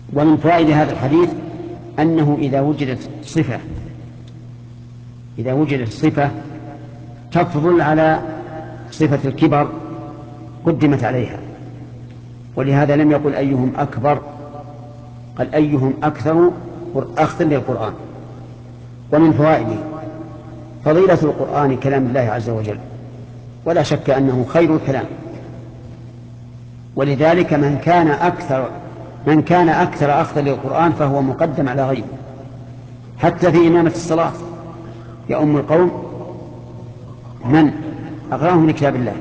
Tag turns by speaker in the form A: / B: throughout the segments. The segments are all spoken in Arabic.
A: ومن فوائد هذا الحديث أنه إذا وجدت صفة تفضل على صفة الكبر قدمت عليها، ولهذا لم يقل أيهم أكبر، قال أيهم أكثر أخذا للقرآن. ومن فوائده فضيلة القرآن كلام الله عز وجل، ولا شك أنه خير الكلام، ولذلك من كان أكثر أخذا للقرآن فهو مقدم على غيره، حتى في إمامة الصلاة يؤم القوم من أقرأهم لكتاب الله.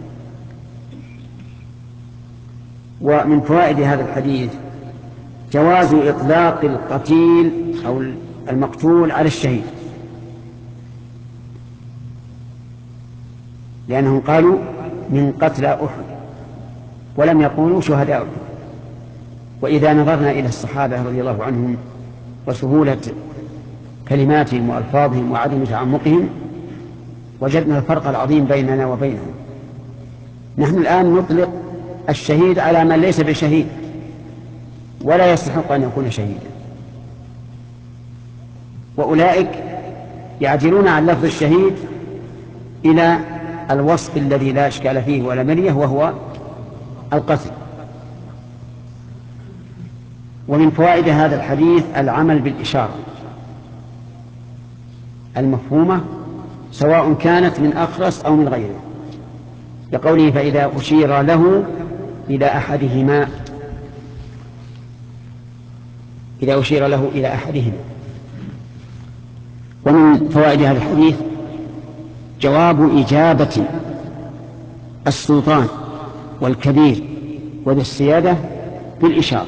A: ومن فوائد هذا الحديث جواز إطلاق القتيل أو المقتول على الشهيد، لأنهم قالوا من قتلى أحد ولم يقولوا شهداء أحد. وإذا نظرنا إلى الصحابة رضي الله عنهم وسهولة كلماتهم وألفاظهم وعدم تعمقهم وجدنا الفرق العظيم بيننا وبينهم. نحن الآن نطلق الشهيد على من ليس بشهيد ولا يستحق أن يكون شهيدا، وأولئك يعدلون عن لفظ الشهيد إلى الوصف الذي لا إشكال فيه ولا مرية، وهو القتل. ومن فوائد هذا الحديث العمل بالإشارة المفهومة سواء كانت من أخرس أو من غيره، لقوله فإذا أشير له إلى أحدهما، إذا أشير له إلى أحدهما. ومن فوائد هذا الحديث جواب إجابة السلطان والكبير وذي السيادة بالإشارة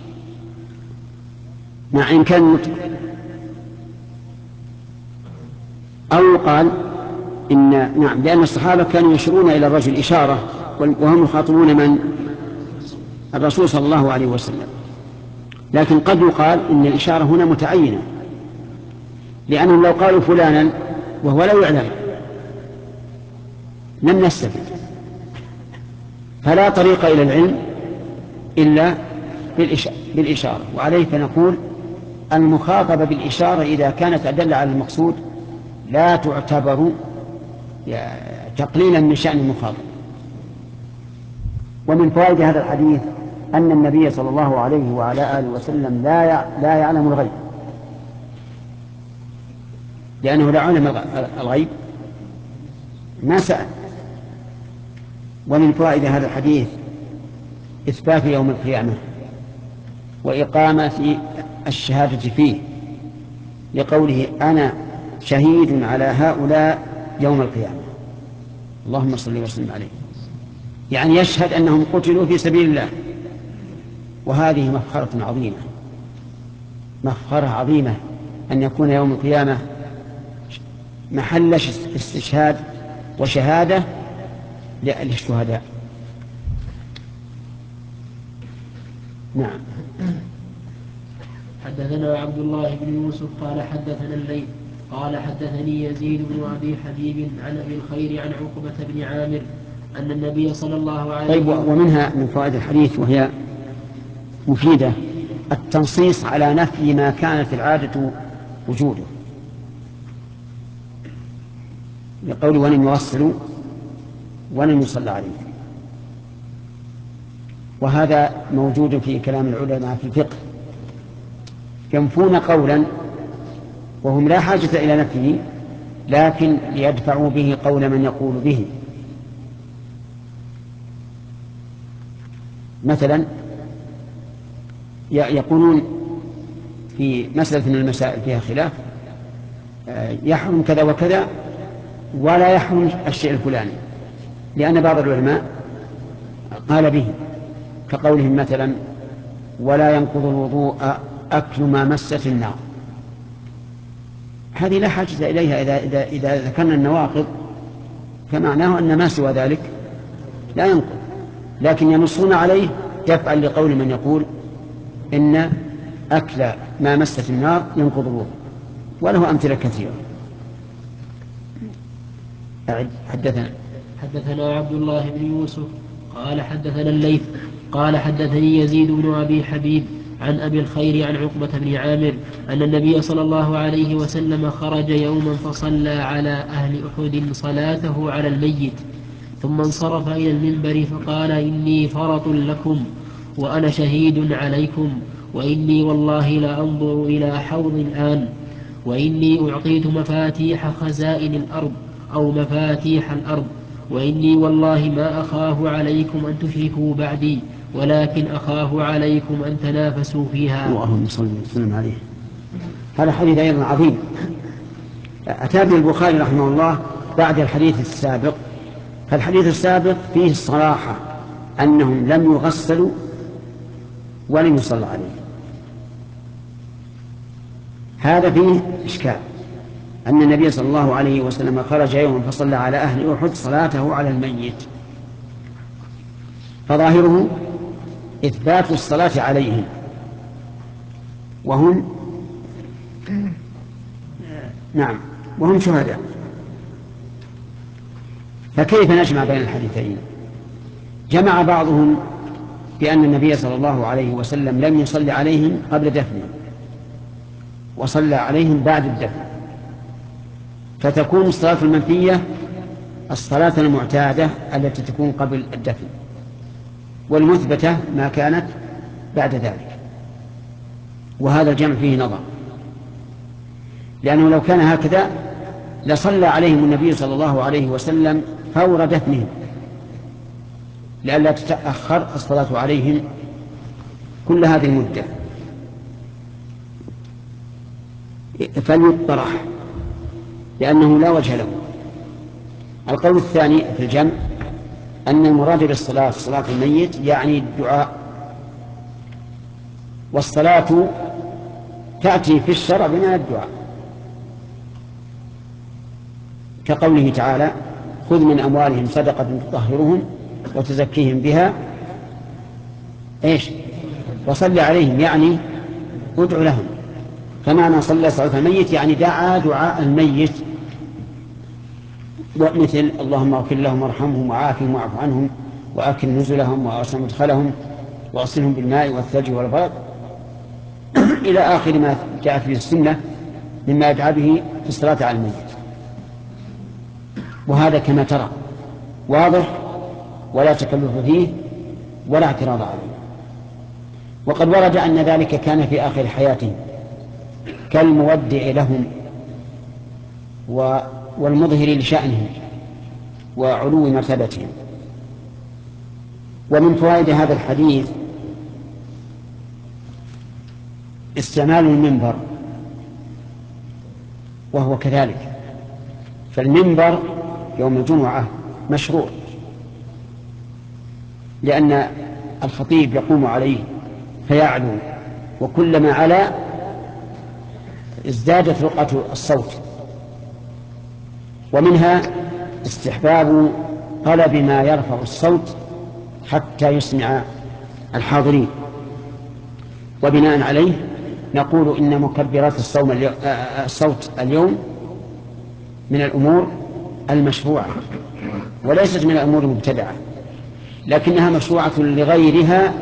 A: مع إمكان النطق، أو قال لأن الصحابة كانوا يشيرون إلى الرجل إشارة وهم يخاطبون من؟ الرسول صلى الله عليه وسلم. لكن قد يقال إن الإشارة هنا متعينة، لأنهم لو قالوا فلانا وهو لا يعلم لم نستفد، فلا طريق إلى العلم إلا بالإشارة. وعليه فنقول المخاطبة بالإشارة إذا كانت أدل على المقصود لا تعتبر تقليلا من شأن المخاطب. ومن فوائد هذا الحديث أن النبي صلى الله عليه وعلى آله وسلم لا يعلم الغيب، لأنه لا علم الغيب ما سأل. ومن فوائد هذا الحديث إثبات يوم القيامة وإقامة الشهادة فيه، لقوله أنا شهيد على هؤلاء يوم القيامة، اللهم صل وسلم عليه، يعني يشهد أنهم قتلوا في سبيل الله. وهذه مفخرة عظيمة، مفخرة عظيمة أن يكون يوم القيامة محل استشهاد وشهادة للشهداء. نعم.
B: حدثنا عبد الله بن يوسف قال حدثنا الليث قال حدثني يزيد بن أبي حبيب عن أبي الخير عن عقبة بن عامر أن النبي صلى الله عليه وسلم.
A: طيب، ومنها من فوائد الحديث وهي مفيدة التنصيص على نفي ما كانت العادة وجوده، لقول ولم يغسلوا ولم يصلى عليه، وهذا موجود في كلام العلماء في الفقه، ينفون قولا وهم لا حاجة إلى نفيه لكن ليدفعوا به قول من يقول به. مثلا يقولون في مسألة من المسائل فيها خلاف يحرم كذا وكذا ولا يحرم الشيء الفلاني، لأن بعض العلماء قال به، كقولهم مثلا ولا ينقض الوضوء أكل ما مست النار. هذه لا حاجة إليها إذا ذكرنا النواقض، فمعناه أن ما سوى ذلك لا ينقض، لكن ينصون عليه يفعل لقول من يقول إن أكل ما مست النار ينقض الوضوء، وله أمثلة كثيرة.
B: حدثنا عبد الله بن يوسف قال حدثنا الليث قال حدثني يزيد بن أبي حبيب عن أبي الخير عن عقبة بن عامر أن النبي صلى الله عليه وسلم خرج يوما فصلى على أهل أحد صلاته على الميت، ثم انصرف إلى المنبر فقال: إني فرط لكم وأنا شهيد عليكم، وإني والله لأنظر إلى حوض الآن، وإني أعطيت مفاتيح خزائن الأرض أو مفاتيح الأرض، وإني والله ما أخاف عليكم أن تشركوا بعدي، ولكن أخاف عليكم أن تنافسوا فيها.
A: اللهم صل وسلم عليه. هذا حديث أيضا عظيم أتى به البخاري رحمه الله بعد الحديث السابق. فالحديث السابق فيه الصراحة أنهم لم يغسلوا ولم يصلى عليه. هذا فيه إشكال، أن النبي صلى الله عليه وسلم خرج يوما فصلى على أهل أحد صلاته على الميت، فظاهره إثبات الصلاة عليهم وهم شهداء. فكيف نجمع بين الحديثين؟ جمع بعضهم بأن النبي صلى الله عليه وسلم لم يصلي عليهم قبل دفنهم وصلى عليهم بعد الدفن، فتكون الصلاة المنفية الصلاة المعتادة التي تكون قبل الدفن، والمثبتة ما كانت بعد ذلك. وهذا الجمع فيه نظر، لأنه لو كان هكذا لصلى عليهم النبي صلى الله عليه وسلم فور دفنهم لئلا تتأخر الصلاة عليهم كل هذه المدة، فليطرح لأنه لا وجه له. القول الثاني في الجمع أن المراد بالصلاة صلاة الميت يعني الدعاء، والصلاة تأتي في الشرع بمعنى الدعاء، كقوله تعالى: خذ من أموالهم صدقة تطهرهم وتزكيهم بها وصل عليهم، يعني ادع لهم. فمعنى صلى صلاة الميت يعني دعا دعاء الميت، ومثل: اللهم اغفر لهم وارحمهم وعافهم واعف عنهم وأكرم نزلهم وأوسع مدخلهم وأغسلهم بالماء والثلج والبرد إلى آخر ما جاءت في السنة مما يدعى به في الصلاة على الميت. وهذا كما ترى واضح ولا تكلف فيه ولا اعتراض عليه. وقد ورد أن ذلك كان في آخر حياتهم كالمودع لهم والمظهر لشأنهم وعلو مرتبتهم. ومن فوائد هذا الحديث استعمال المنبر، وهو كذلك. فالمنبر يوم الجمعة مشروع، لأن الخطيب يقوم عليه فيعلو، وكلما علا ازدادت رقة الصوت. ومنها استحباب طلب ما يرفع الصوت حتى يسمع الحاضرين. وبناء عليه نقول إن مكبرات الصوت اليوم من الأمور المشروعة وليست من الأمور المبتدعة، لكنها مشروعة لغيرها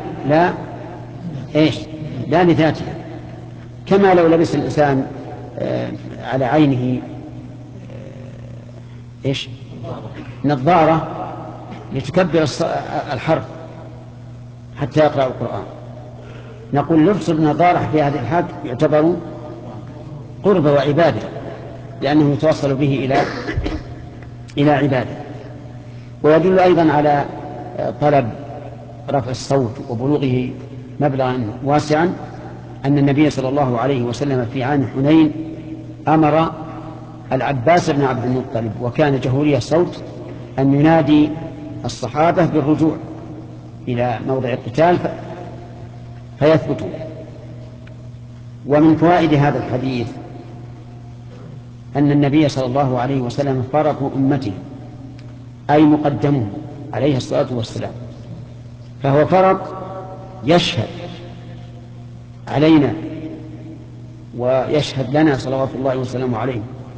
A: لا لذاتها. كما لو لبس الإنسان على عينه نظارة لتكبر الحرف حتى يقرأ القرآن، نقول لبس النظارة في هذه الحال يعتبر قرب وعبادة، لأنه يتوصل به إلى عبادة. ويدل أيضا على طلب رفع الصوت وبلوغه مبلغا واسعا أن النبي صلى الله عليه وسلم في عام حنين أمر العباس بن عبد المطلب، وكان جهوري الصوت، أن ينادي الصحابة بالرجوع إلى موضع القتال فيثبتوا. ومن فوائد هذا الحديث أن النبي صلى الله عليه وسلم فرق أمته، أي مقدمه عليه الصلاة والسلام، فهو فرق يشهد علينا ويشهد لنا صلوات الله وسلامه عليه.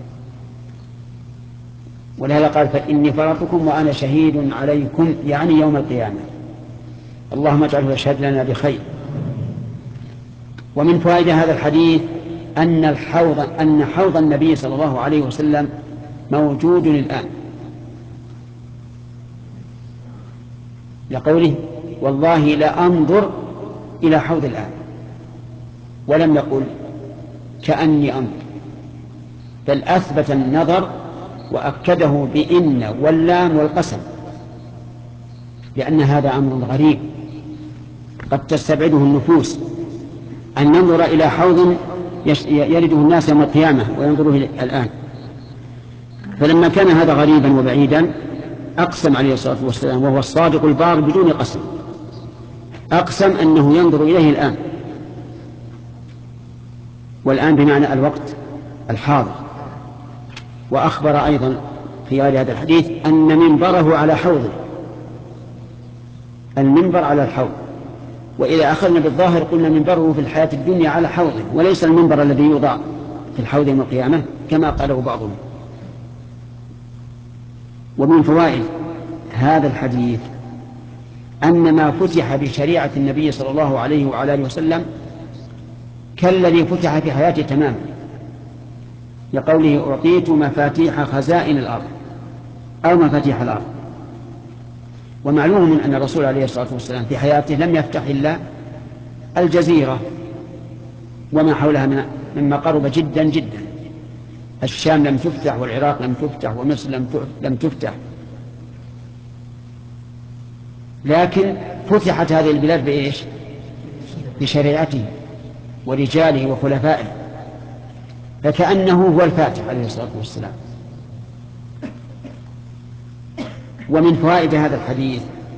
A: ولهذا قال: فإني فرطكم وأنا شهيد عليكم، يعني يوم القيامة. اللهم اجعله يشهد لنا بخير. ومن فوائد هذا الحديث أن حوض النبي صلى الله عليه وسلم موجود الآن، لقوله والله لا أنظر إلى حوض الآن، ولم يقل كأني أنظر، بل أثبت النظر وأكده بإن واللام والقسم، لأن هذا أمر غريب قد تستبعده النفوس، أن ننظر إلى حوض يرده الناس يوم القيامة وينظروه الآن. فلما كان هذا غريبا وبعيدا أقسم عليه الصلاة والسلام، وهو الصادق البار بدون قسم، أقسم أنه ينظر إليه الآن، والآن بمعنى الوقت الحاضر. وأخبر أيضا في هذا الحديث أن منبره على حوضه، المنبر على الحوض. وإذا أخذنا بالظاهر قلنا منبره في الحياة الدنيا على حوضه، وليس المنبر الذي يوضع في الحوض يوم القيامة كما قاله بعضهم. ومن فوائد هذا الحديث أن ما فتح بشريعة النبي صلى الله عليه وعلى آله وسلم كالذي فتح في حياته تماما، لقوله أعطيت مفاتيح خزائن الأرض أو مفاتيح الأرض. ومعلوم أن الرسول عليه الصلاة والسلام في حياته لم يفتح إلا الجزيرة وما حولها مما قرب جدا جدا. الشام لم تفتح، والعراق لم تفتح، ومصر لم تفتح، لكن فتحت هذه البلاد بإيش؟ بشريعته ورجاله وخلفائه، فكأنه هو الفاتح عليه الصلاة والسلام. ومن فوائد هذا الحديث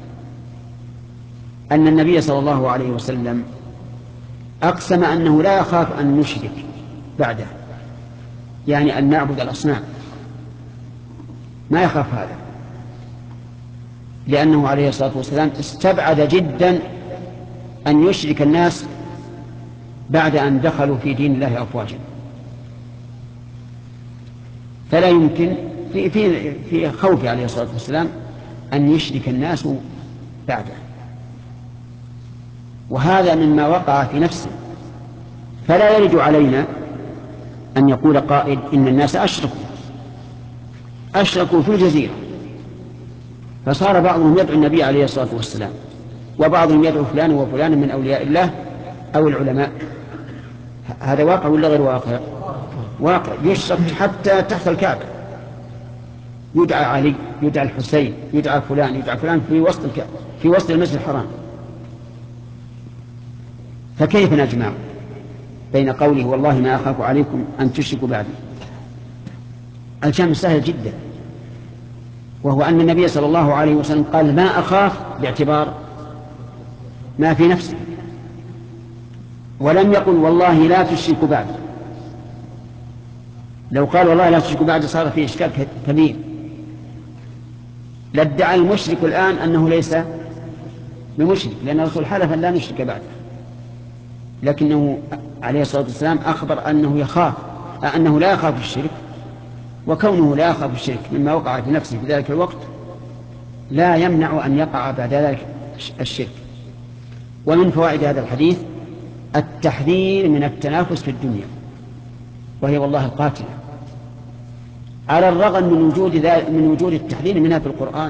A: أن النبي صلى الله عليه وسلم أقسم أنه لا يخاف أن نشرك بعده، يعني أن نعبد الأصنام، ما يخاف هذا، لأنه عليه الصلاة والسلام استبعد جدا أن يشرك الناس بعد أن دخلوا في دين الله أفواجا. فلا يمكن في خوف عليه الصلاة والسلام أن يشرك الناس بعده، وهذا مما وقع في نفسه. فلا يرد علينا أن يقول قائل إن الناس أشركوا في الجزيرة، فصار بعضهم يدعو النبي عليه الصلاة والسلام، وبعضهم يدعو فلان وفلان من أولياء الله أو العلماء. هذا واقع ولا غير واقع؟ واقع. يشرك حتى تحت الكعبة، يدعى علي، يدعى الحسين، يدعى فلان في وسط المسجد الحرام. فكيف نجمع بين قوله والله ما أخاف عليكم أن تشركوا بعدي؟ الجمع سهل جدا، وهو أن النبي صلى الله عليه وسلم قال ما أخاف باعتبار ما في نفسه، ولم يقل والله لا تشركوا بعدي. لو قال والله لا تشركوا بعدي صار فيه إشكال كبير، لادعى المشرك الآن أنه ليس بمشرك، لأن الرسول حلف أن لا نشرك بعده، لكنه عليه الصلاة والسلام أخبر أنه لا يخاف الشرك، وكونه لا يخاف الشرك مما وقع في نفسه في ذلك الوقت لا يمنع أن يقع بعد ذلك الشرك. ومن فوائد هذا الحديث التحذير من التنافس في الدنيا، وهي والله القاتلة، على الرغم من وجود التحذير منها في القرآن،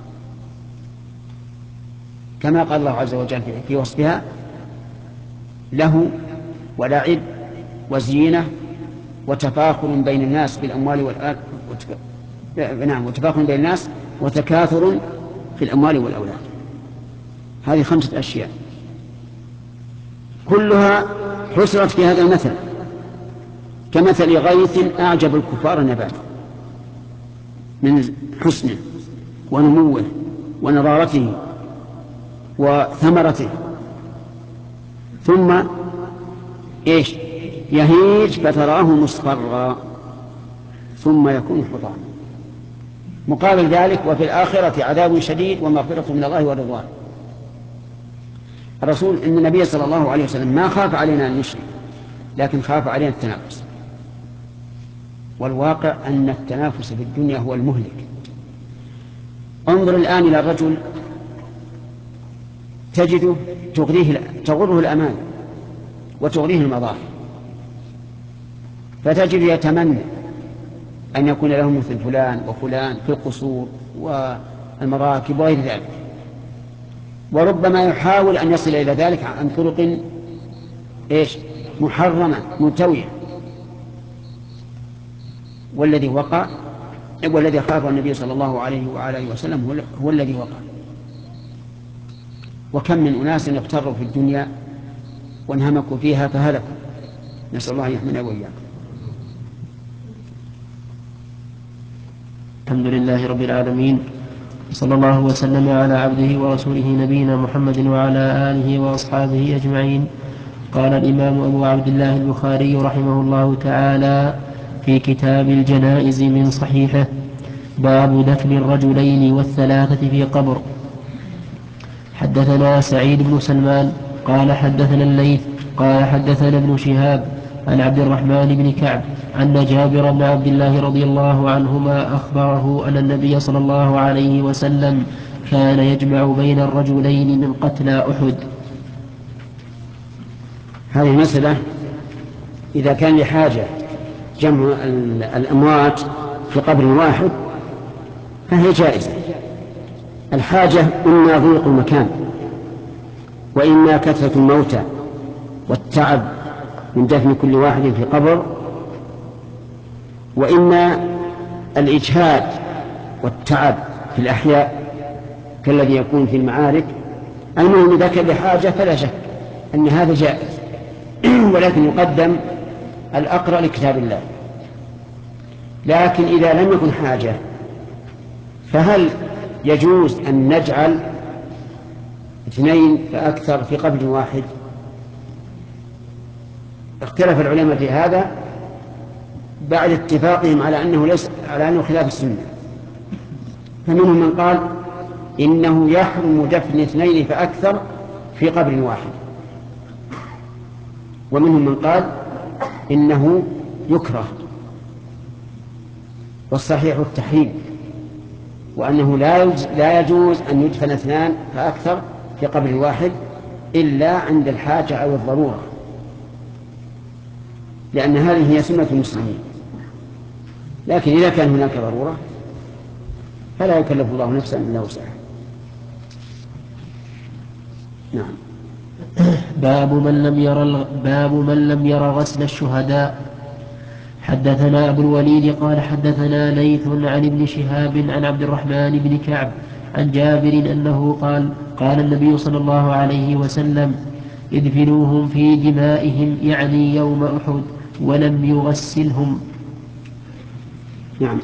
A: كما قال الله عز وجل في وصفها له ولعب وزينة وتفاخر بين الناس بالأموال والأولاد، وتفاخر بين الناس وتكاثر في الأموال والأولاد. هذه 5 أشياء كلها حصرت في هذا المثل، كمثل غيث أعجب الكفار نباته من حسنه ونموه ونضارته وثمرته، ثم إيش؟ يهيج فتراه مصفرا ثم يكون حطاما. مقابل ذلك وفي الآخرة عذاب شديد ومغفرة من الله ورضوان. الرسول إن النبي صلى الله عليه وسلم ما خاف علينا أن نشرك، لكن خاف علينا التنافس، والواقع أن التنافس في الدنيا هو المهلك. انظر الآن إلى الرجل تجده تغره الأمان وتغريه المظاهر، فتجد يتمنى أن يكون له مثل فلان وفلان في القصور والمراكب وغير ذلك، وربما يحاول أن يصل إلى ذلك عن طرق محرمة ملتوية. والذي خافه النبي صلى الله عليه وآله وسلم هو الذي وقع. وكم من أناس اغتروا في الدنيا وانهمكوا فيها فهلكوا، نسأل الله أن يحمينا وإياكم.
B: الحمد لله رب العالمين، صلى الله وسلم على عبده ورسوله نبينا محمد وعلى آله وأصحابه أجمعين. قال الإمام أبو عبد الله البخاري رحمه الله تعالى في كتاب الجنائز من صحيحه: باب دفن الرجلين والثلاثة في قبر. حدثنا سعيد بن سلمان قال حدثنا الليث قال حدثنا ابن شهاب عن عبد الرحمن بن كعب أن جابر بن عبد الله رضي الله عنهما أخبره أن النبي صلى الله عليه وسلم كان يجمع بين الرجلين من قتلى أحد.
A: هذه المسألة إذا كان لحاجة جمع الأموات في قبر واحد فهي جائزة. الحاجة إما ضيق المكان، وإما كثرة الموتى والتعب من دفن كل واحد في قبر، وإما الإجهاد والتعب في الأحياء كالذي يكون في المعارك. المهم إذا كان لحاجة فلا شك أن هذا جائز، ولكن يقدم الأقرأ لكتاب الله. لكن إذا لم يكن حاجة فهل يجوز أن نجعل 2 فأكثر في قبر واحد؟ اختلف العلماء في هذا بعد اتفاقهم على أنه خلاف السنة. فمنهم من قال إنه يحرم دفن 2 فأكثر في قبر واحد، ومنهم من قال إنه يكره، والصحيح التحريم، وأنه لا يجوز أن يدفن 2 فأكثر في قبر واحد إلا عند الحاجة أو الضرورة، لأن هذه هي سنة المسلمين. لكن إذا كان هناك ضرورة فلا يكلف الله نفسا إلا وسعها. نعم.
B: باب من لم ير غسل الشهداء. حدثنا أبو الوليد قال حدثنا ليث عن ابن شهاب عن عبد الرحمن بن كعب عن جابر أنه قال النبي صلى الله عليه وسلم: ادفنوهم في دمائهم، يعني يوم أحد، ولم يغسلهم.
A: نعم.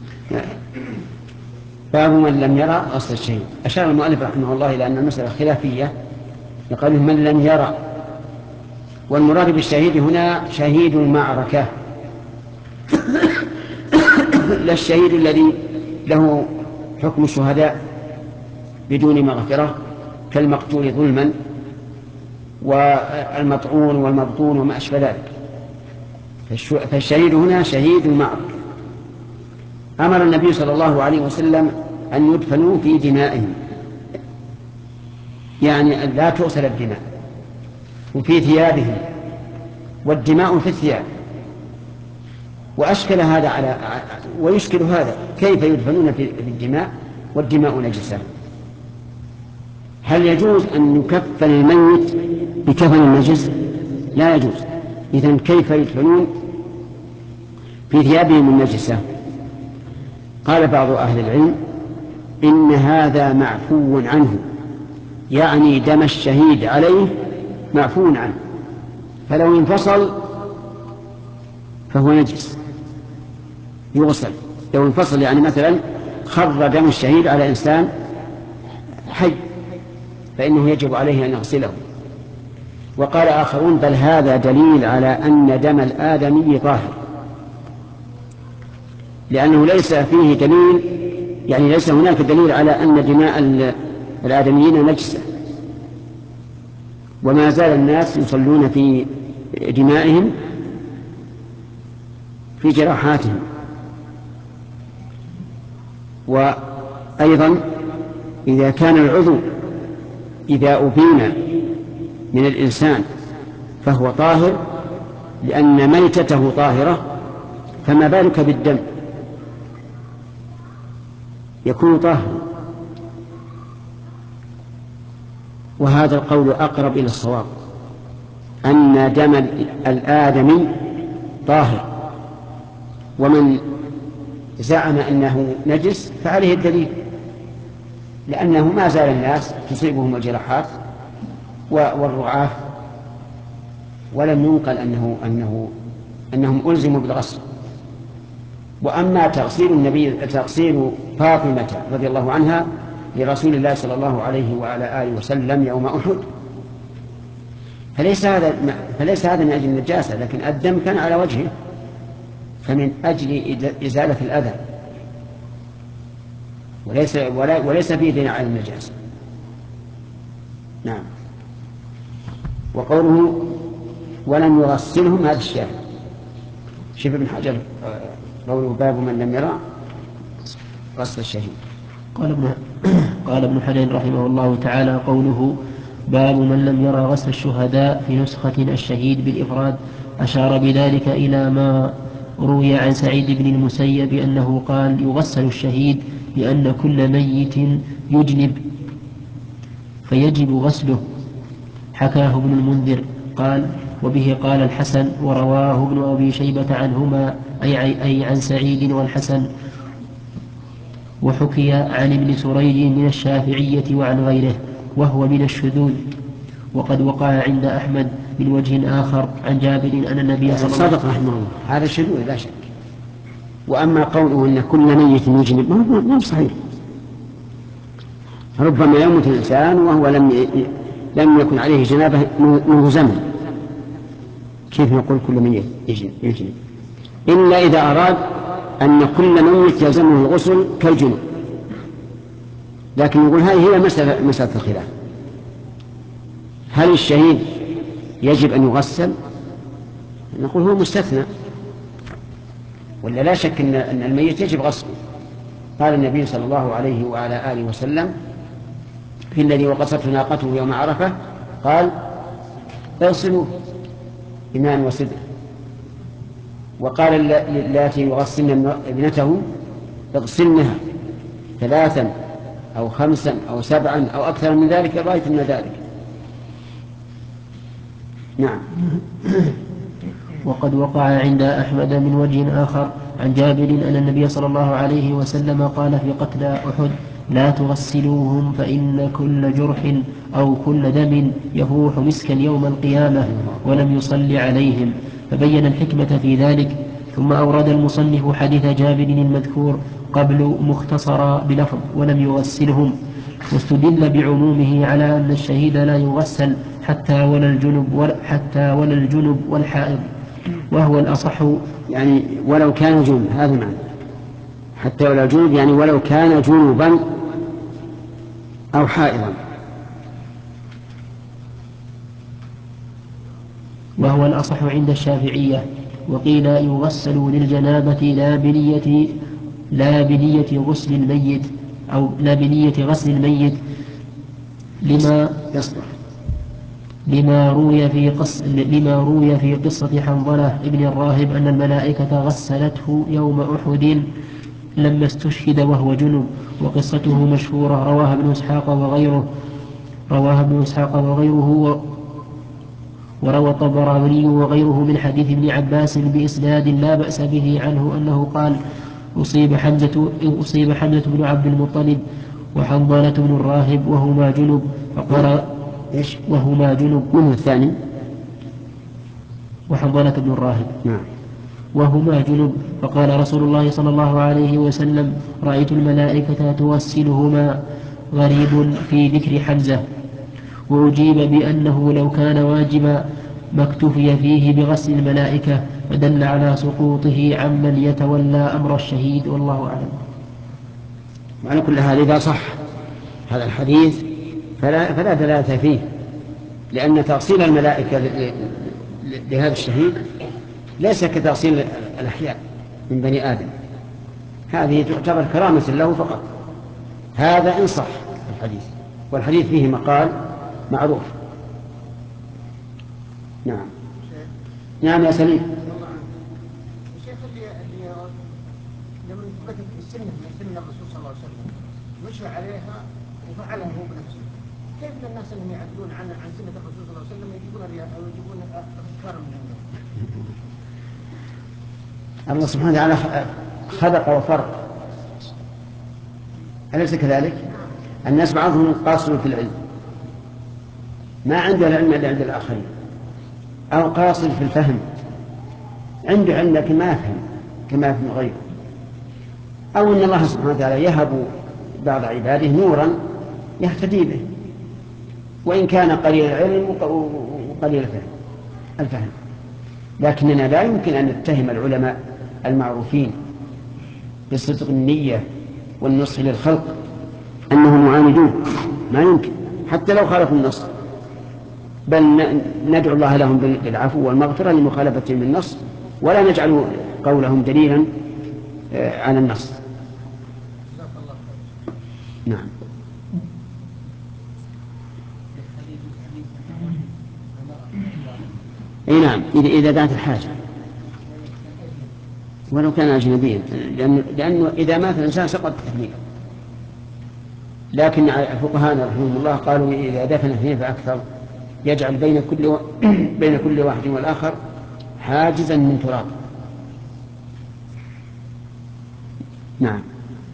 A: باب من لم يرى غسل الشهيد. أشار المؤلف رحمه الله إلى أن المسألة خلافية، يقال من لم يرى، والمراد بالشهيد هنا شهيد المعركة، لا الشهيد الذي له حكم الشهداء بدون مغفرة كالمقتول ظلما والمطعون والمبطون وما أشبه ذلك. فالشهيد هنا شهيد المعركة. أمر النبي صلى الله عليه وسلم أن يدفنوا في دمائهم، يعني أن لا تغسل الدماء، وفي ثيابهم، والدماء في الثياب. وأشكل هذا ويشكل هذا، كيف يدفنون في الدماء والدماء نجسة؟ هل يجوز أن يكفن الميت بكفن النجس؟ لا يجوز. إذن كيف يدفنون في ثيابهم النجسة؟ قال بعض أهل العلم إن هذا معفو عنه، يعني دم الشهيد عليه معفو عنه، فلو انفصل فهو نجس يغسل. لو انفصل يعني مثلا خر دم الشهيد على إنسان حي فإنه يجب عليه أن يغسله. وقال آخرون بل هذا دليل على أن دم الآدمي طاهر، لأنه ليس فيه دليل، يعني ليس هناك دليل على أن دماء الآدميين نجسة، وما زال الناس يصلون في دمائهم في جراحاتهم. وأيضا إذا كان العضو إذا أبين من الإنسان فهو طاهر، لأن ميتته طاهرة، فما بالك بالدم يكون طاهرا. وهذا القول أقرب إلى الصواب، أن دم الآدمي طاهر، ومن زعم أنه نجس فعليه الدليل، لأنه ما زال الناس تصيبهم الجراحات والرعاة، ولم ينقل أنهم ألزموا بالغسل. وأما تغسيل فاطمة رضي الله عنها لرسول الله صلى الله عليه وعلى آله وسلم يوم أحد، فليس هذا من أجل النجاسة، لكن الدم كان على وجهه، فمن أجل إزالة الأذى، وليس فيه دين على النجاسة. نعم. وقوله ولم يغسلهم، هذا الشاهد. شوف ابن حجر قوله باب من لم يرى غسل الشهيد.
B: قال ابن حجر رحمه الله تعالى: قوله باب من لم يرى غسل الشهداء في نسخة الشهيد بالإفراد، أشار بذلك إلى ما روي عن سعيد بن المسيب أنه قال: يغسل الشهيد لأن كل ميت يجنب فيجب غسله. حكاه ابن المنذر قال: وبه قال الحسن، ورواه ابن أبي شيبة عنهما أي عن سعيد والحسن. وحكي عن ابن سريج من الشافعية وعن غيره، وهو من الشذوذ. وقد وقع عند أحمد من وجه آخر عن جابر أن النبي صلى الله عليه وسلم
A: رحمه الله هذا الشذوذ لا شك. وأما قوله أن كل ميت يجنب ما هو صحيح. ربما يموت الإنسان وهو لم يكن عليه جنابه منذ زمن، كيف نقول كل ميت يجنب؟ إلا إذا أراد أن كل ميت يلزمه الغسل كالجنوب، لكن نقول هذه هي مسألة الخلاف، هل الشهيد يجب أن يغسل؟ نقول هو مستثنى، ولا لا شك أن الميت يجب غسله. قال النبي صلى الله عليه وعلى آله وسلم في الذي وقصته ناقته يوم عرفة، قال: اغسلوا بماء وسدر. وقال للاتي يغسلن ابنته: اغسلنها 3 أو 5 أو 7 أو أكثر من ذلك رأيت من ذلك. نعم.
B: وقد وقع عند أحمد من وجه آخر عن جابر أن النبي صلى الله عليه وسلم قال في قتلى أحد: لا تغسلوهم فإن كل جرح أو كل دم يفوح مسكا يوم القيامة، ولم يصل عليهم، فبين الحكمة في ذلك. ثم أورد المصنف حديث جابر المذكور قبل مختصرا بلفظ ولم يغسلهم، واستدل بعمومه على أن الشهيد لا يغسل حتى ولا الجنب والحائض، وهو الأصح.
A: يعني ولو كان جنب، هذا معنى حتى ولا جنب، يعني ولو كان جنبا أو حائضا.
B: وهو الأصح عند الشافعية. وقيل يغسل للجنابة لا بنية غسل الميت، أو لا بنية غسل الميت، لما روي في قصة حنظلة ابن الراهب أن الملائكة غسلته يوم أحد لما استشهد وهو جنب، وقصته مشهورة، رواها ابن إسحاق وغيره وروى الطبراني وغيره من حديث ابن عباس بإسناد لا بأس به عنه أنه قال: أصيب حمزة بن عبد المطلب وحنظلة بن الراهب وهما جنب، فقال: وهما جنب.
A: من الثاني؟
B: وحنظلة بن الراهب.
A: نعم.
B: وهما جنب، فقال رسول الله صلى الله عليه وسلم: رأيت الملائكة توسلهما، غريب في ذكر حمزة. وأجيب بأنه لو كان واجبا ما اكتفي فيه بغسل الملائكة، فدل على سقوطه عمن يتولى أمر الشهيد، والله أعلم.
A: وعلى كل هذا إذا صح هذا الحديث فلا دلالة فيه، لأن تغسيل الملائكة لهذا الشهيد ليس كتغسيل الأحياء من بني آدم، هذه تعتبر كرامة له فقط. هذا إن صح الحديث، والحديث فيه مقال معروف. نعم. نعم يا سليم.
C: الشيخ اللي لما ثبتت السنة من سنة الرسول صلى الله عليه وسلم مشى عليها وفعلها هو بنفسه، كيف الناس اللي يعدلون عن سنة الرسول صلى الله عليه وسلم يجيبون رياء أو يجيبون أفكارا من عندهم؟
A: الله سبحانه وتعالى خلق وفرق، أليس كذلك؟ الناس بعضهم قاصر في العلم، ما عنده العلم إلا عند الآخرين، أو قاصر في الفهم، عنده علم لكن ما يفهم كما يفهم غيره، أو أن الله سبحانه وتعالى يهب بعض عباده نورا يهتدي به وإن كان قليل العلم وقليل الفهم. لكننا لا يمكن أن نتهم العلماء المعروفين بصدق النية والنصح للخلق أنهم معاندون، ما يمكن حتى لو خالفوا النص، بل ندعو الله لهم بالعفو والمغفرة لمخالفتهم بالنص، ولا نجعل قولهم دليلا على النص. نعم. اي نعم، إذا دعت الحاجة ولو كان أجنبيا، لأنه إذا مات الإنسان سقط التكليف. لكن فقهاءنا رحمهم الله قالوا إذا دفن اثنين فأكثر يجعل بين كل واحد والآخر حاجزا من تراب. نعم.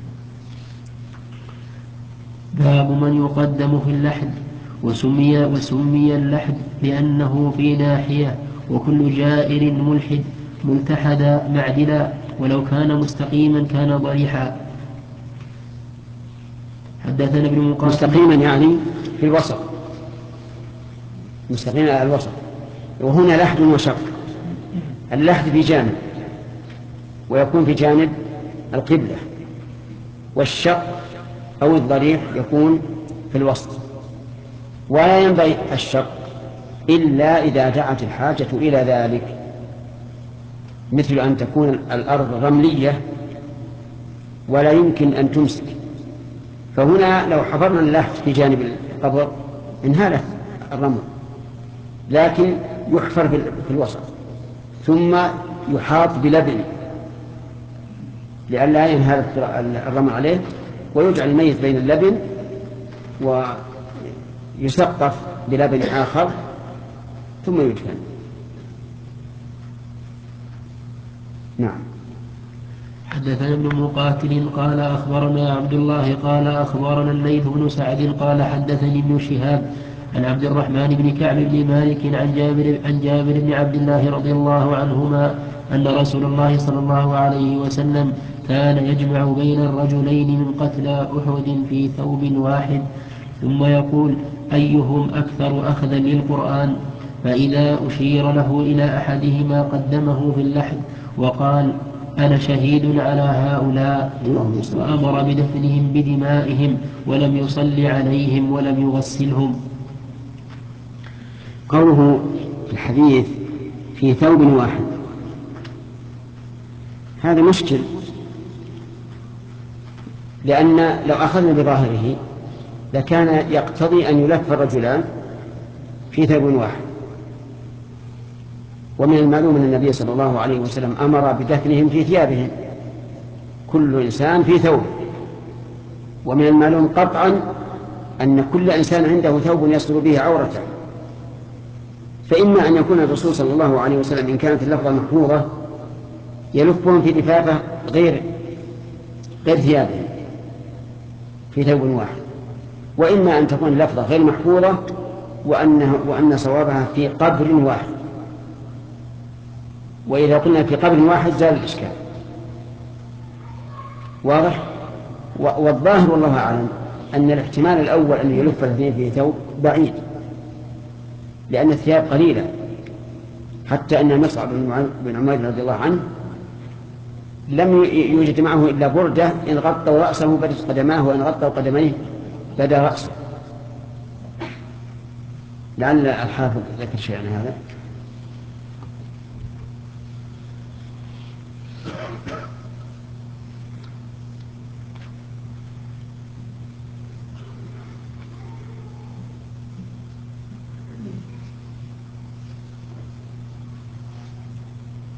B: باب من يقدم في اللحد. وسمي اللحد لأنه في ناحية، وكل جائر ملحد ملتحدا معدلا، ولو كان مستقيما كان ضريحا. حدثنا ابن مقاتل.
A: مستقيما يعني في الوسط، مستقيما على الوسط. وهنا لحد وشق. اللحد في جانب ويكون في جانب القبلة، والشق أو الضريح يكون في الوسط. ولا ينبغي الشق إلا إذا دعت الحاجة إلى ذلك، مثل أن تكون الأرض رملية ولا يمكن أن تمسك، فهنا لو حفرنا اللحد في جانب القبر انهالت الرمل، لكن يحفر في الوسط ثم يحاط بلبن لئلا ينهال الرمل عليه، ويجعل الميت بين اللبن ويسقف بلبن آخر ثم يدفن. نعم.
B: حدثنا ابن مقاتل قال أخبرنا عبد الله قال أخبرنا الليث بن سعد قال حدثني ابن شهاب عن عبد الرحمن بن كعب بن مالك عن جابر بن عبد الله رضي الله عنهما أن رسول الله صلى الله عليه وسلم كان يجمع بين الرجلين من قتلى أحد في ثوب واحد، ثم يقول أيهم أكثر أخذا للقرآن، فإذا أشير له إلى أحدهما قدمه في اللحد وقال أنا شهيد على هؤلاء، وأمر بدفنهم بدمائهم ولم يصل عليهم ولم يغسلهم.
A: قوله في الحديث في ثوب واحد هذا مشكل، لأن لو أخذنا بظاهره لكان يقتضي أن يلف الرجلان في ثوب واحد، ومن المعلوم أن النبي صلى الله عليه وسلم أمر بدفنهم في ثيابهم، كل إنسان في ثوب. ومن المعلوم قطعا أن كل إنسان عنده ثوب يستر به عورته، فإما أن يكون الرسول صلى الله عليه وسلم إن كانت اللفظة محفوظة يلفهم في لفافة غير ثيابهم في ثوب واحد، وإما أن تكون اللفظة غير محفوظة وأن صوابها في قبر واحد، وإذا قلنا في قبر واحد زال الإشكال. واضح؟ والظاهر والله أعلم أن الاحتمال الأول أن يلف الاثنين في ثوب بعيد، لأن الثياب قليلة، حتى أن مصعب بن عمير رضي الله عنه لم يوجد معه إلا بردة إن غطوا رأسه بدت قدماه وإن غطوا قدميه بدا رأسه. لعل الحافظ ذكر شيئا عن هذا.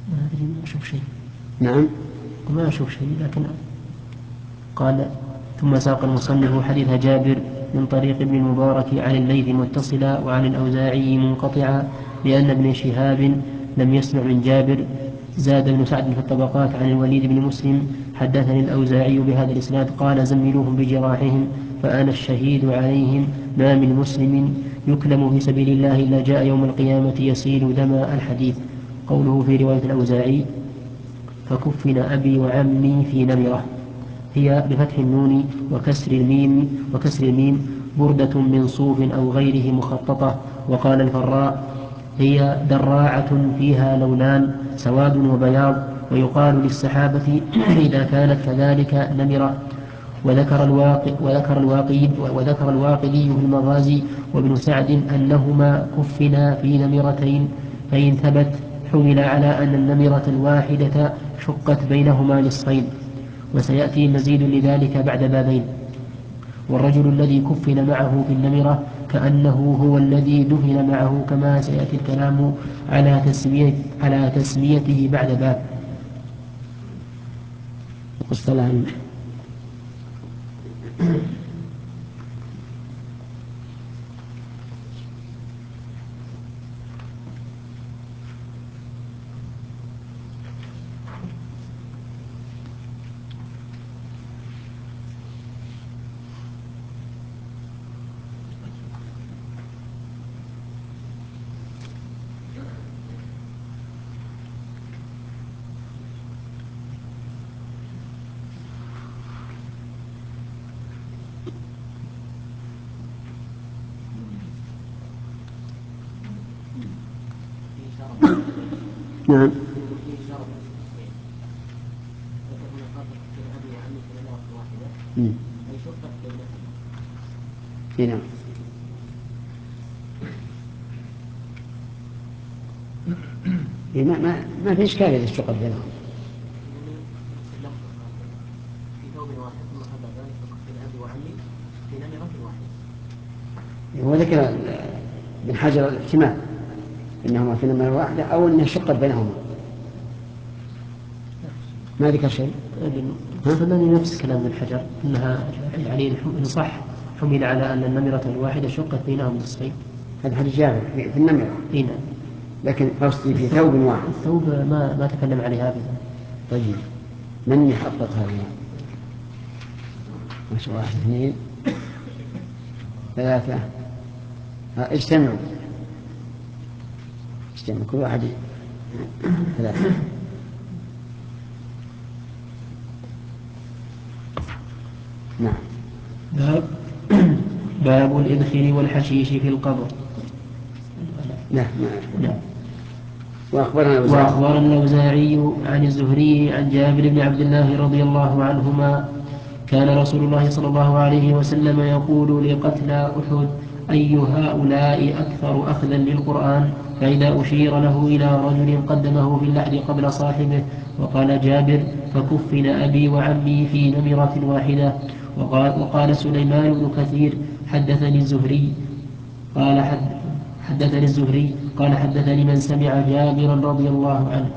B: ما أدري ما أشوف شيء.
A: نعم
B: ما أشوف شيء، لكن قال ثم ساق المصنف حديث جابر من طريق ابن المبارك عن الليث متصلا وعن الأوزاعي منقطعا لأن ابن شهاب لم يسمع من جابر. زاد بن سعد في الطبقات عن الوليد بن مسلم حدثني الأوزاعي بهذا الإسناد قال زملوهم بجراحهم فأنا الشهيد عليهم ما من مسلم يكلم في سبيل الله إلا جاء يوم القيامة يسيل دم الحديث. قوله في رواية الأوزاعي فكفن أبي وعمي في نمرة هي بفتح النون وكسر الميم بردة من صوف أو غيره مخططة. وقال الفراء هي دراعة فيها لونان سواد وبياض ويقال للسحابة إذا كانت كذلك نمرة. وذكر الواقدي في المغازي وابن سعد أنهما كفنا في نمرتين فإن ثبت حمل على أن النمرة الواحدة شقت بينهما نصفين وسيأتي مزيد لذلك بعد بابين. والرجل الذي كفن معه في النمرة كأنه هو الذي دفن معه كما سيأتي الكلام على تسميته بعد باب.
A: نعم نعم ما في إشكال إذا اشتقت بينهم. هو ذكر ابن حجر الاحتمال إنهما في نمرة واحدة أو إنها شقت بينهما، ما ذكر شيء.
B: فلن نفس كلام ابن حجر إنها يعني إن صح حمل على أن النمرة الواحدة شقت بينهم نصفين.
A: هذا حديث جابر في النمرة.
B: نعم.
A: لكن قصدي في ثوب واحد.
B: الثوب ما تكلم عليها أبدا.
A: طيب من يحقق هذه؟ ما شاء الله 1 2 3 اجتمعوا كل واحد 3. نعم.
B: باب الإذخر والحشيش في القبر.
A: نعم.
B: وأخبرنا الأوزاعي عن الزهري عن جابر بن عبد الله رضي الله عنهما كان رسول الله صلى الله عليه وسلم يقول لقتلى أحد أي هؤلاء أكثر أخذا للقرآن فإذا أشير له إلى رجل قدمه في اللحد قبل صاحبه. وقال جابر فكفن أبي وعمي في نمرة واحدة. وقال سليمان بن كثير حدثني الزهري قال حدثني من سمع جابرا رضي الله عنه.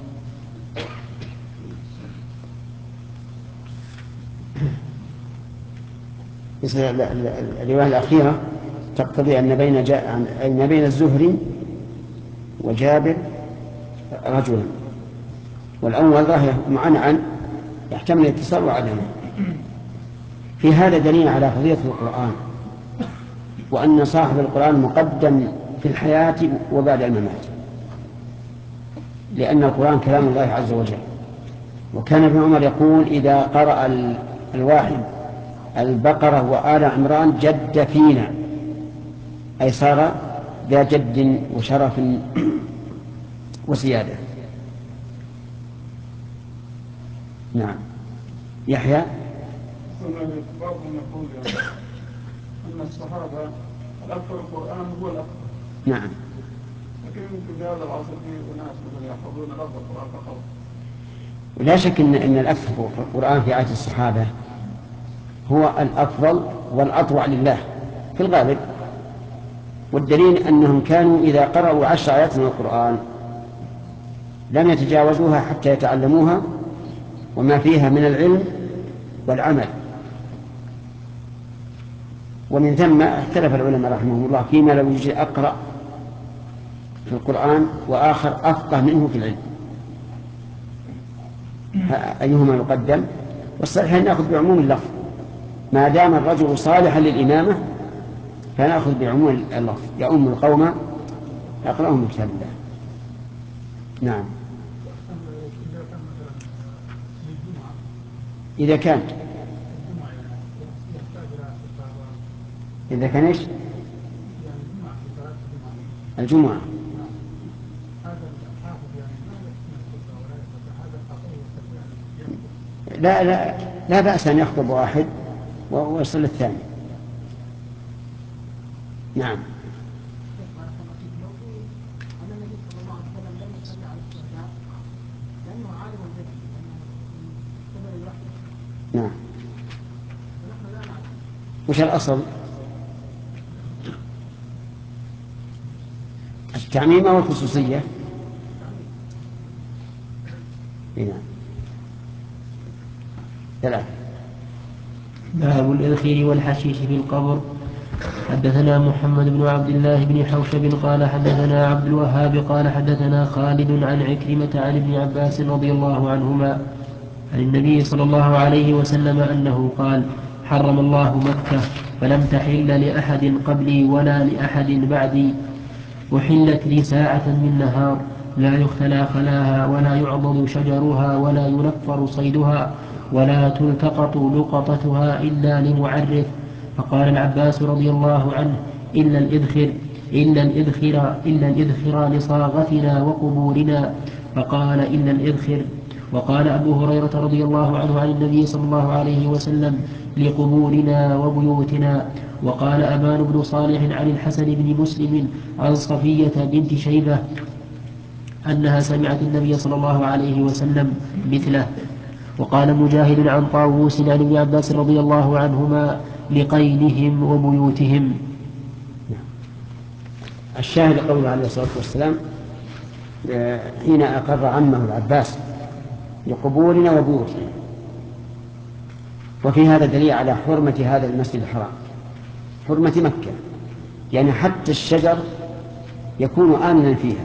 A: الرواية الأخيرة تقتضي أن بين الزهري وجابر رجلا، والأول ظاهر معنعا يحتمل الاتصال وعدمه. في هذا دليل على فضيلة القرآن وأن صاحب القرآن مقدم في الحياة وبعد الممات، لأن القرآن كلام الله عز وجل. وكان ابن عمر يقول إذا قرأ الواحد البقرة وآل عمران جد فينا، أي صار ذا جد وشرف وسيادة. نعم. يحيى
D: بعضهم يقول أن الصحابة الأكثر القرآن هو الأكثر.
A: نعم.
D: لكن يمكن في هذا العصر في أناس مثلا يحفظون لفظ القرآن فقط.
A: لا شك أن الأكثر في القرآن في عهد الصحابة هو الأفضل والأطوع لله في الغالب، والدليل أنهم كانوا إذا قرأوا 10 آيات من القرآن لم يتجاوزوها حتى يتعلموها وما فيها من العلم والعمل. ومن ثم اختلف العلماء رحمهم الله فيما لو يجي أقرأ في القرآن وآخر أفقه منه في العلم أيهما يقدم. والصحيح أن نأخذ بعموم اللفظ ما دام الرجل صالحا للإمامة فنأخذ بعموم اللفظ يؤم القوم يقرأهم بكتاب الله. نعم. إذا كان إيش الجمعة لا بأس أن يخطب واحد ويصل الثاني. نعم. نعم. وش الأصل؟ التعميم أو الخصوصية؟ نعم. ثلاثة.
B: باب الإذخير والحشيش في القبر. حدثنا محمد بن عبد الله بن حوشب قال حدثنا عبد الوهاب قال حدثنا خالد عن عكرمة عن ابن عباس رضي الله عنهما عن النبي صلى الله عليه وسلم أنه قال: حرم الله مكة فلم تحل لأحد قبلي ولا لأحد بعدي، وحلت لي ساعة من نهار لا يختلى خلاها ولا يعضد شجرها ولا ينفر صيدها ولا تلتقط لقطتها إلا لمعرف. فقال العباس رضي الله عنه: إلا الإذخر لصاغتنا وقبورنا. فقال: إلا الإذخر. وقال أبو هريرة رضي الله عنه عن النبي صلى الله عليه وسلم: لقبورنا وبيوتنا. وقال أبان بن صالح عن الحسن بن مسلم عن صفية بنت شيبة أنها سمعت النبي صلى الله عليه وسلم مثله. وقال مجاهد عن طاووس عن ابن عباس رضي الله عنهما: لقينهم وبيوتهم.
A: الشاهد قوله عليه الصلاة والسلام حين أقر عمه العباس: لقبورنا وبيوتنا. وفي هذا دليل على حرمة هذا المسجد الحرام، حرمة مكة، يعني حتى الشجر يكون آمنا فيها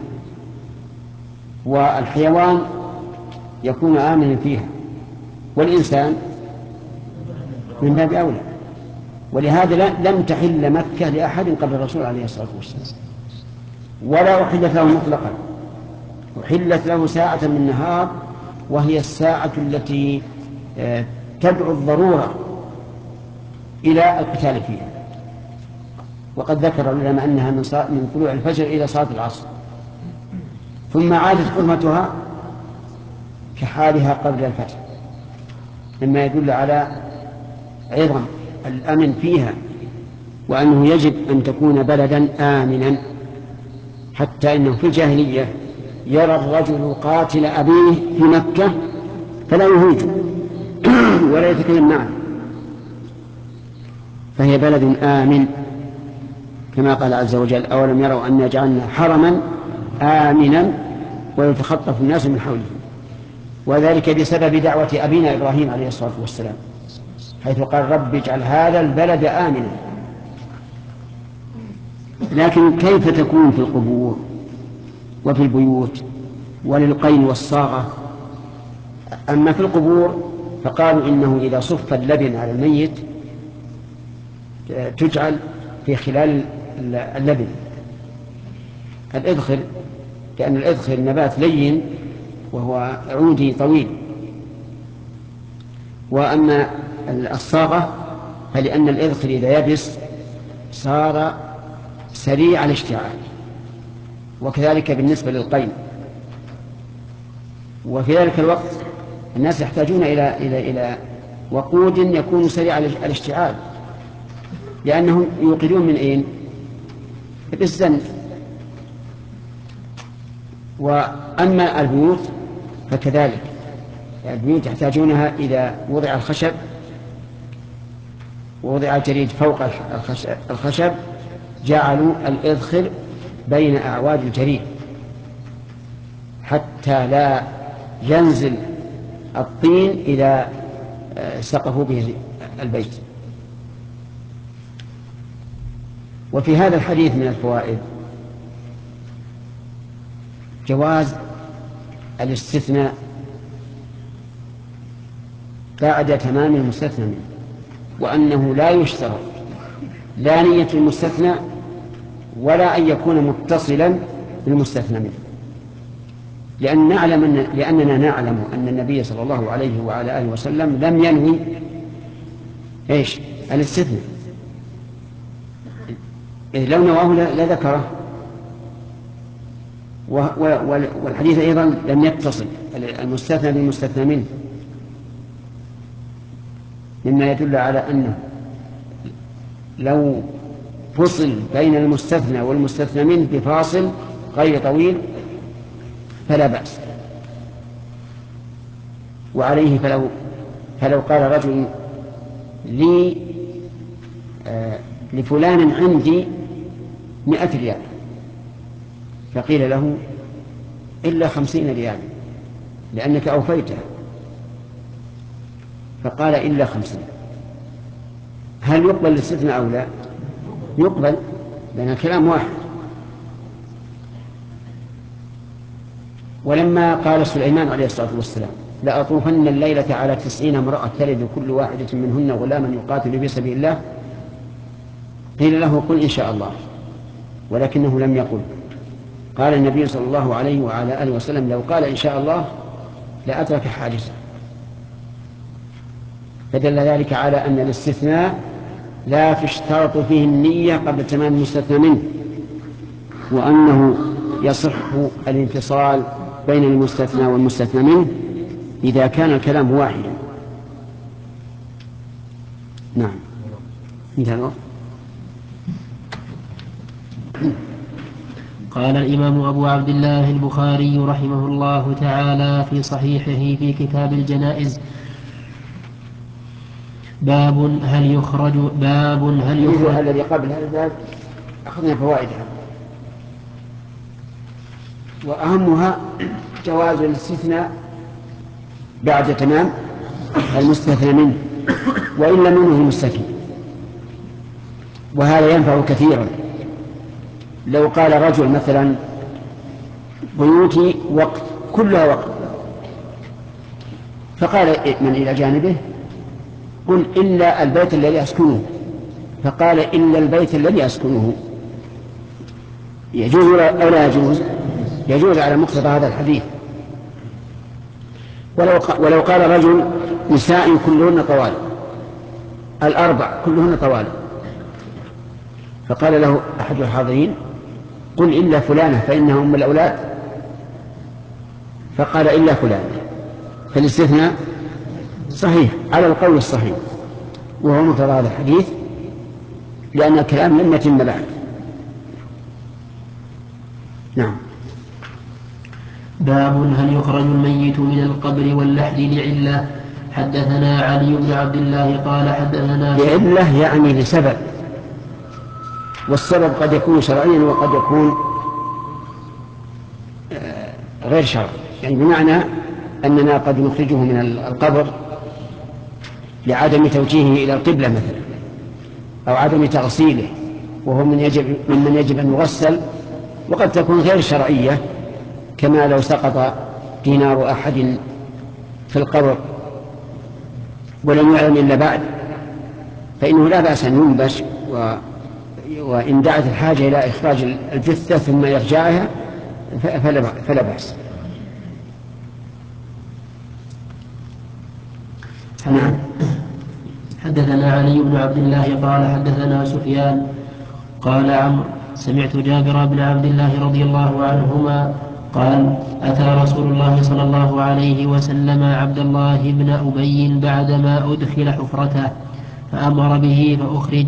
A: والحيوان يكون آمنا فيها والإنسان من باب أولى. ولهذا لم تحل مكة لأحد قبل الرسول عليه الصلاة والسلام، ولا أحلت له مطلقا، أحلت له ساعة من نهار، وهي الساعة التي تدعو الضرورة إلى القتال فيها. وقد ذكر العلماء أنها من طلوع الفجر إلى صلاة العصر، ثم عادت حرمتها كحالها قبل الفجر، مما يدل على عظم الأمن فيها، وأنه يجب أن تكون بلدا آمنا، حتى إنه في الجاهلية يرى الرجل قاتل أبيه في مكة فلا يهيج ولا يتكلم معه، فهي بلد آمن، كما قال عز وجل: أولم يروا أن جعلنا حرما آمنا ويتخطف الناس من حوله. وذلك بسبب دعوة أبينا إبراهيم عليه الصلاة والسلام، حيث قال: رب اجعل هذا البلد آمنا. لكن كيف تكون في القبور وفي البيوت وللقين والصاغة؟ أما في القبور فقالوا إنه إذا صف اللبن على الميت تجعل في خلال اللبن الإذخر، لأن الإذخر نبات لين وهو عودي طويل. وأما الصاغة فلأن الإذخر إذا يبس صار سريع الاشتعال، وكذلك بالنسبة للقين. وفي ذلك الوقت الناس يحتاجون إلى وقود يكون سريع الاشتعال، لأنهم يوقدون من أين؟ بالزنف. وأما البيوت فكذلك، البيوت يحتاجونها إذا وضع الخشب ووضع الجريد فوق الخشب جعلوا الإذخر بين أعواد الجريد حتى لا ينزل الطين إذا سقفوا به البيت. وفي هذا الحديث من الفوائد جواز الاستثناء بعد تمام المستثنى منه، وأنه لا يشترط لا نية المستثنى ولا أن يكون متصلا بالمستثنى منه، لأننا نعلم أن النبي صلى الله عليه وعلى آله وسلم لم ينوي الاستثناء، إذ لو نواه لذكره. والحديث أيضا لم يتصل المستثنى بالمستثنى منه، مما يدل على أنه لو فصل بين المستثنى والمستثنى منه بفاصل غير طويل فلا بأس. وعليه فلو قال رجل لفلان عندي 100 ريال، فقيل له إلا 50 ريال لأنك أوفيته، فقال إلا 50، هل يقبل الاستثناء أو لا؟ يقبل، لأن الكلام واحد. ولما قال سليمان عليه الصلاة والسلام لأطوفن الليلة على 90 امرأة تلد كل واحدة منهن غلاما يقاتل في سبيل الله، قيل له قل إن شاء الله، ولكنه لم يقل. قال النبي صلى الله عليه وعلى آله وسلم لو قال إن شاء الله لأترك حاجزا، فدل ذلك على أن الاستثناء لا تشترط فيه النية قبل تمام المستثنى منه، وأنه يصح الانفصال بين المستثنى والمستثنى منه إذا كان الكلام واحدا. نعم. انتهى الوقت.
B: قال الإمام أبو عبد الله البخاري رحمه الله تعالى في صحيحه في كتاب الجنائز: باب هل يخرج
A: الذي قبل هذا الباب أخذنا فوائدها، وأهمها جواز الاستثناء بعد تمام المستثنى منه وإن لم ينه المستثنى، وهذا ينفع كثيرا. لو قال رجل مثلا بيوتي وقت كلها وقت، فقال من إلى جانبه قل إلا البيت الذي أسكنه، فقال إلا البيت الذي أسكنه، يجوز أو لا يجوز؟ يجوز على مقتضى هذا الحديث. ولو قال رجل نساء كلهن طوال، الأربع كلهن طوال، فقال له أحد الحاضرين قل إلا فلانة فإنها أم الأولاد، فقال إلا فلانة، فالاستثناء صحيح على القول الصحيح، وهو مقتضى هذا الحديث، لأن الكلام لم يتم بعد. نعم.
B: باب هل يخرج الميت من القبر واللحد لعلة. حدثنا علي بن عبد الله قال حدثنا
A: لعلة يعني لسبب، والسبب قد يكون شرعيا وقد يكون غير شرعي، يعني بمعنى أننا قد نخرجه من القبر لعدم توجيهه إلى القبلة مثلا، أو عدم تغسيله وهو ممن يجب أن يغسل، وقد تكون غير شرعية، كما لو سقط دينار أحد في القبر ولم يعلم إلا بعد، فإنه لا بأس أن ينبش، وإن دعت الحاجة إلى إخراج الجثة ثم إرجاعها فلا بأس.
B: حدثنا علي بن عبد الله قال حدثنا سفيان قال عمرو سمعت جابر بن عبد الله رضي الله عنهما قال أتى رسول الله صلى الله عليه وسلم عبد الله بن أبي بعدما أدخل حفرته فأمر به فأخرج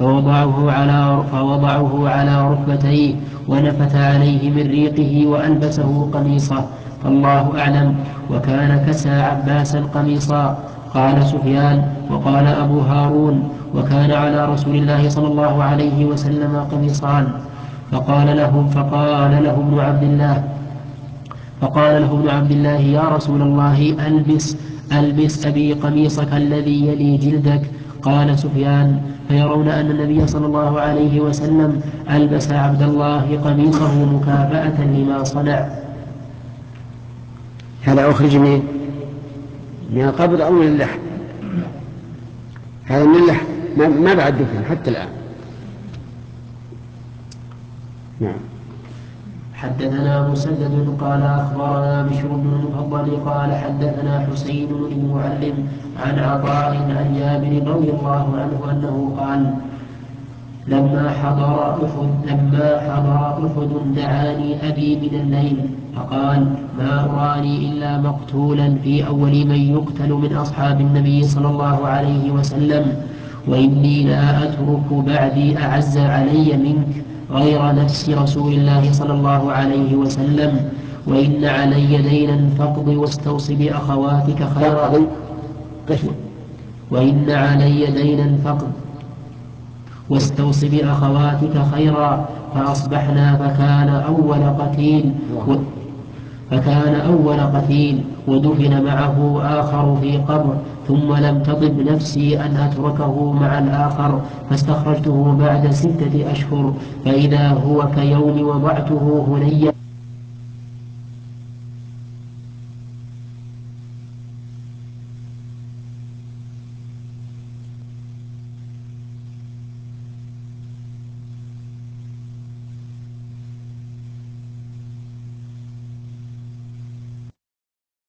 B: فوضعه على ركبتيه ونفث عليه من ريقه وألبسه قميصه، فالله أعلم، وكان كسى عباسا قميصا. قال سفيان وقال أبو هارون وكان على رسول الله صلى الله عليه وسلم قميصان. فقال له ابن عبد الله فقال له ابن عبد الله: يا رسول الله، ألبس أبي قميصك الذي يلي جلدك. قال سفيان: فيرون أن النبي صلى الله عليه وسلم ألبس عبد الله قميصه مكافأة لما صنع.
A: هذا أخرج من القبر أو من اللحم؟ هذا من اللحم، ما بعد دفن حتى الآن. نعم.
B: حدثنا مسدد قال أخبرنا بشر بن المفضل قال حدثنا حسين بن المعلم عن عطاء عن جابر رضي الله عنه أنه قال: لما حضر أحد دعاني أبي من الليل فقال: ما أراني إلا مقتولا في أول من يقتل من أصحاب النبي صلى الله عليه وسلم، وإني لا أترك بعدي أعز علي منك غير نفس رسول الله صلى الله عليه وسلم، وإن علي دينا فاقض واستوص بأخواتك خيرا. وإن علي دينا فاقض واستوص بأخواتك خيرا. فأصبحنا فكان أول قتيل ودفن معه آخر في قبر، ثم لم تطب نفسي أن أتركه مع الآخر، فاستخرجته بعد 6 أشهر فإذا هو كيوم وضعته هنيا.